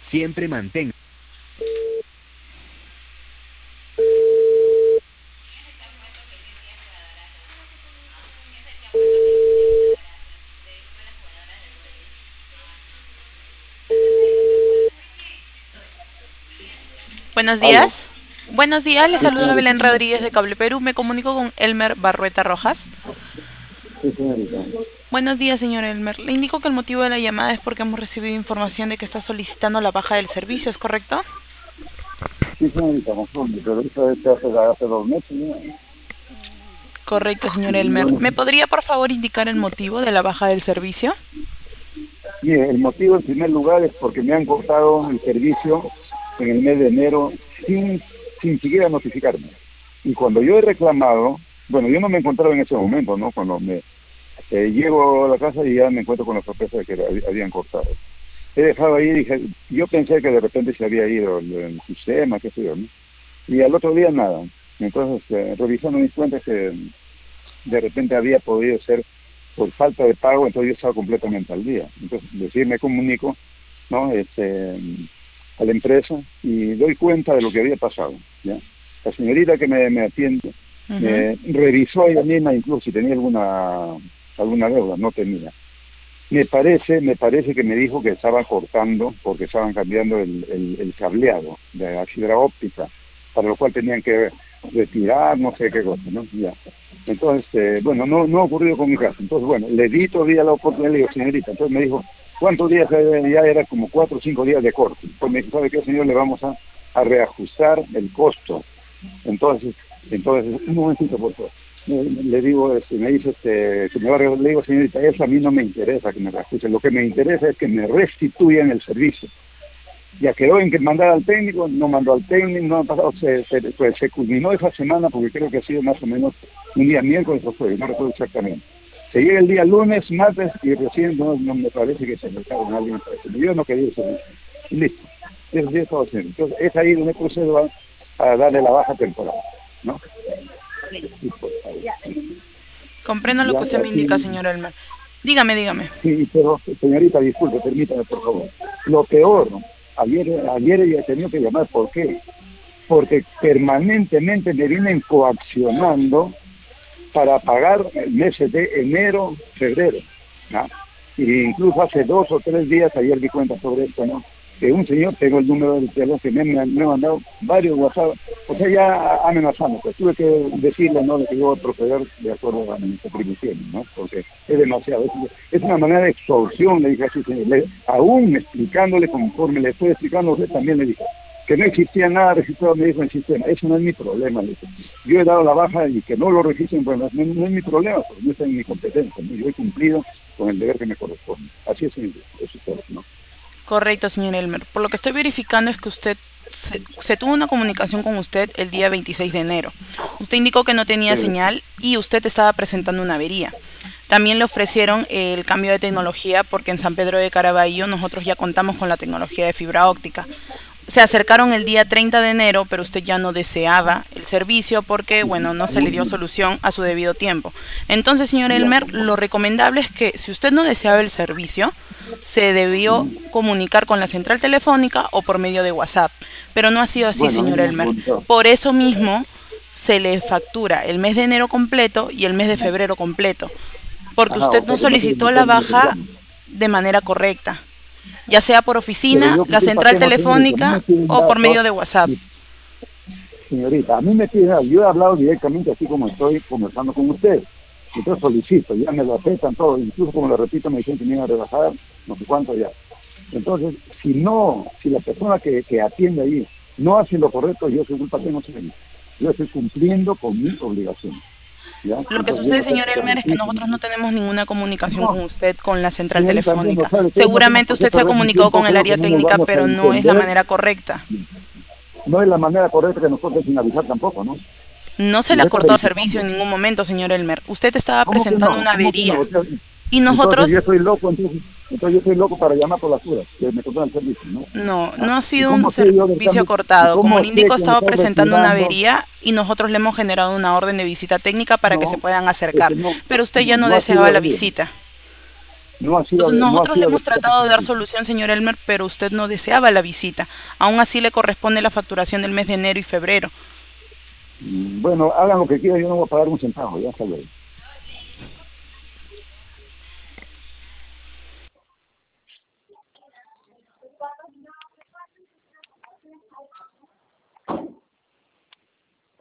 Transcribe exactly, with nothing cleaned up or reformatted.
Siempre mantenga. Buenos Aló. días. Buenos días, le Sí, saluda señorita. Belén Rodríguez de Cable Perú. Me comunico con Elmer Barrueta Rojas. Sí, señorita. Buenos días, señor Elmer. Le indico que el motivo de la llamada es porque hemos recibido información de que está solicitando la baja del servicio, ¿es correcto? Sí, señorita, conforme, pero eso es hace, hace dos meses, ¿no? Correcto, señor Y yo Elmer. no- ¿Me podría, por favor, indicar el motivo de la baja del servicio? Mire, el motivo en primer lugar es porque me han cortado el servicio en el mes de enero sin, sin siquiera notificarme. Y cuando yo he reclamado, bueno, yo no me encontraba en ese momento, ¿no? Cuando me eh, llego a la casa y ya me encuentro con la sorpresa de que hab- habían cortado. He dejado ahí, dije, yo pensé que de repente se había ido el, el sistema, qué sé yo, ¿no? Y al otro día nada. Entonces, eh, revisando mis cuentas, que de repente había podido ser por falta de pago, entonces yo estaba completamente al día. Entonces, decir, me comunico, ¿no? Este, a la empresa y doy cuenta de lo que había pasado, ¿ya? La señorita que me, me atiende Ujú. me revisó ella misma incluso si tenía alguna, alguna deuda, no tenía. Me parece, me parece que me dijo que estaban cortando porque estaban cambiando el, el, el cableado de la fibra óptica, para lo cual tenían que retirar no sé qué cosa, ¿no? Ya. Entonces, eh, bueno, no, no ha ocurrido con mi caso. Entonces, bueno, le di todavía la oportunidad, le digo, señorita. Entonces me dijo, ¿cuántos días? Eh, Ya era como cuatro o cinco días de corte. Pues me dijo, ¿sabe qué, señor? Le vamos a, a reajustar el costo. Entonces, entonces, un momentito, por favor. Le, le digo, este, me dice, este, que me va a, le digo, señorita, eso a mí no me interesa que me reajuste. Lo que me interesa es que me restituyan el servicio. Ya quedó en que mandara al técnico, no mandó al técnico, no ha pasado, se, se, pues, se culminó esa semana porque creo que ha sido más o menos un día miércoles o jueves, no recuerdo exactamente. Se llega el día lunes, martes y recién no, no me parece que se acercaron a alguien para decirme, yo no quería el servicio. Y listo. Eso sí estaba haciendo. Entonces es ahí donde procedo a, a darle la baja temporal, ¿no? Y, pues, Comprendo lo ya que usted me indica, así, señor Elmer. Dígame, dígame. sí, pero señorita, disculpe, permítame por favor. Lo peor, ¿no? ayer, ayer ella tenía que llamar, ¿por qué? Porque permanentemente me vienen coaccionando para pagar meses de enero, febrero, ¿no? Y incluso hace dos o tres días, ayer di cuenta sobre esto, ¿no? Que un señor, tengo el número del teléfono, que me, me, me ha mandado varios WhatsApp, o sea, ya amenazando, pues tuve que decirle, ¿no?, de que yo voy a proceder de acuerdo a mis atribuciones, ¿no? Porque es demasiado, es, es una manera de extorsión, le dije así, le, aún explicándole conforme le estoy explicando, usted también le dije, que no existía nada registrado, me dijo en el sistema. Eso no es mi problema, le dije. Yo he dado la baja y que no lo registren, bueno, no, no es mi problema, porque no está en mi competencia, ¿no? Yo he cumplido con el deber que me corresponde. Así es, eso es todo, ¿no? Correcto, señor Elmer. Por lo que estoy verificando es que usted se, se tuvo una comunicación con usted el día veintiséis de enero. Usted indicó que no tenía Pero, señal y usted estaba presentando una avería. También le ofrecieron el cambio de tecnología porque en San Pedro de Caraballo nosotros ya contamos con la tecnología de fibra óptica. Se acercaron el día treinta de enero, pero usted ya no deseaba el servicio porque, bueno, no se le dio solución a su debido tiempo. Entonces, señor ya, Elmer, lo recomendable es que si usted no deseaba el servicio, se debió comunicar con la central telefónica o por medio de WhatsApp. Pero no ha sido así, bueno, señor hemos Elmer. comunicado. Por eso mismo se le factura el mes de enero completo y el mes de febrero completo, porque Ajá, usted o no sea que no se le solicitó la meter en el baja reclamo. de manera correcta, ya sea por Pero oficina, yo, la ¿para central qué no, señorita? A mí me telefónica piden o por medio datos, de WhatsApp. y, señorita, a mí me piden, yo he hablado directamente así como estoy conversando con usted. Entonces solicito, ya me lo aceptan todo, incluso como lo repito, me dicen que me iban a rebajar, no sé cuánto ya. Entonces, si no, si la persona que, que atiende ahí no hace lo correcto, yo soy culpa que no sé. Yo estoy cumpliendo con mi obligación, ¿ya? Lo que Entonces, yo sucede, no sé señor por qué Elmer, es que repito, nosotros no tenemos ninguna comunicación no, con usted con la central señorita, no telefónica. sabe que no tenemos Seguramente por qué usted se ha perder mi comunicado tiempo, con el creo que área no nos técnica, vamos a pero no es la entender, manera correcta. no es la manera correcta que nosotros sin avisar tampoco, ¿no? No se Y le ha yo estoy cortado servicio verificando. en ningún momento, señor Elmer. Usted estaba ¿Cómo que presentando no? una ¿Cómo que no? avería. O sea, Y entonces yo nosotros, soy loco, entonces, entonces yo soy loco para llamar por las dudas, que me cortan el servicio, ¿no? no, ¿Ah? no ha ¿Y sido un cómo sé yo del servicio cambio? ¿Y cortado. Como cómo le sé indico, que me estaba están presentando una retirando? avería y nosotros le hemos generado una orden de visita técnica para que se No, puedan es que acercar. no, Pero usted no, ya no no ha deseaba sido la así. visita. No ha sido, Entonces no ha nosotros le sido hemos adecuado tratado ese de dar servicio. solución, señor Elmer, pero usted no deseaba la visita. Aún así le corresponde la facturación del mes de enero y febrero. Mm, Bueno, hagan lo que quieran, yo no voy a pagar un centavo, ya hasta luego.